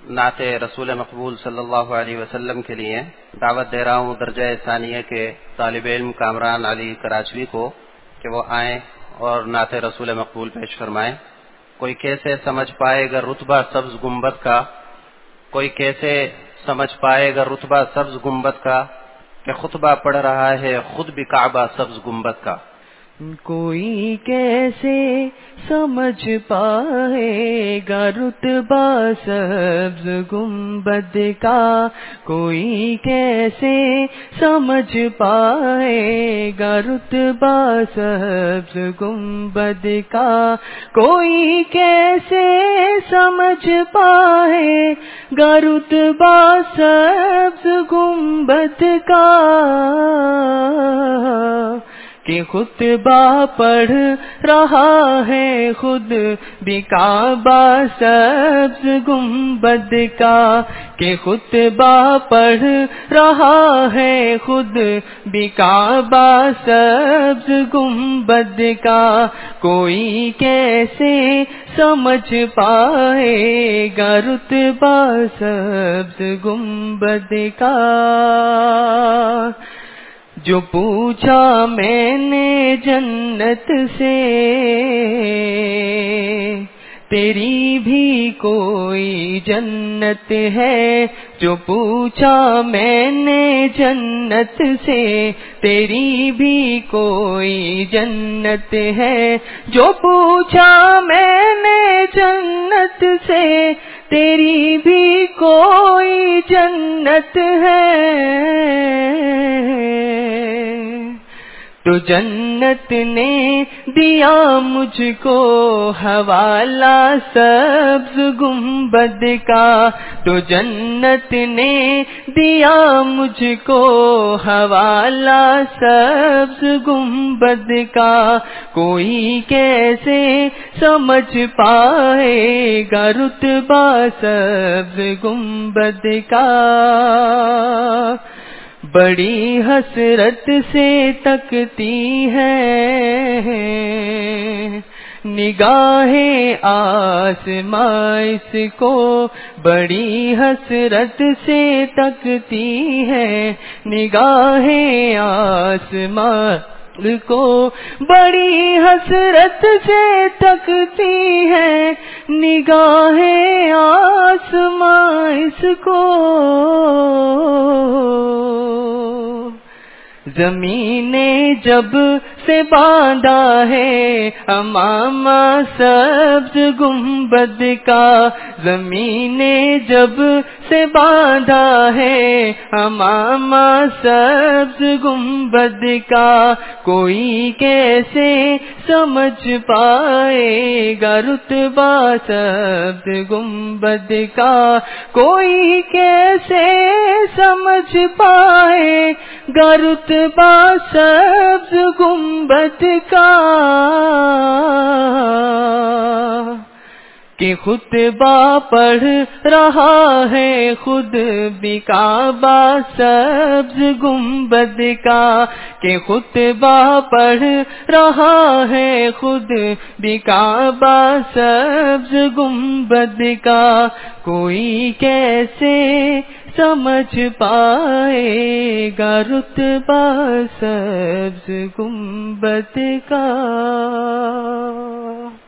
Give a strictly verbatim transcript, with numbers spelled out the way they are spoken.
نعت رسول مقبول صلی اللہ علیہ وسلم کے لیے دعوت دے رہا ہوں درجہ ثانیہ کے طالب علم کامران علی کراچوی کو کہ وہ آئیں اور نعت رسول مقبول پیش فرمائیں۔ کوئی کیسے سمجھ پائے گا رتبہ سبز گنبد کا، کوئی کیسے سمجھ پائے گا رتبہ سبز گنبد کا، کہ خطبہ پڑھ رہا ہے خود بھی کعبہ سبز گنبد کا۔ کوئی کیسے سمجھ پائے گا رتبہ سبز گنبد کا، کوئی کیسے سمجھ پائے گا رتبہ سبز گنبد کا، کوئی کیسے سمجھ پائے گا رتبہ سبز گنبد کا، کہ خطبہ پڑھ رہا ہے خود بھی کعبہ سبز گنبد کا، کہ خطبہ پڑھ رہا ہے خود بھی کعبہ سبز گنبد کا، کوئی کیسے سمجھ پائے گا رتبہ سبز گنبد کا۔ جو پوچھا میں نے جنت سے تیری بھی کوئی جنت ہے، جو پوچھا میں نے جنت سے تیری بھی کوئی جنت ہے، جو پوچھا میں نے جنت سے تیری بھی کوئی جنت ہے، تو جنت نے دیا مجھ کو حوالہ سبز گنبد کا، تو جنت نے دیا مجھ کو حوالہ سبز گنبد کا، کوئی کیسے سمجھ پائے گا رتبہ سبز گنبد کا۔ بڑی حسرت سے تکتی ہے نگاہیں آسماں اس کو، بڑی حسرت سے تکتی ہے نگاہیں آسماں کو، بڑی حسرت سے تکتی ہے نگاہیں آسماں اس کو، زمین نے جب سے باندھا ہے امامہ سبز گنبد کا، زمین نے جب سے باندھا ہے امامہ سبز گنبد کا، کوئی کیسے سمجھ پائے گا رتبہ سبز گنبد کا، کوئی کیسے سمجھ پائے گا رتبہ سبز گنبد کا، کہ خطبہ پڑھ رہا ہے خود بھی کعبہ سبز گنبد کا، کہ خطبہ پڑھ رہا ہے خود بھی کعبہ سبز گنبد کا، کوئی کیسے سمجھ پائے گا رتبہ سبز گنبد کا۔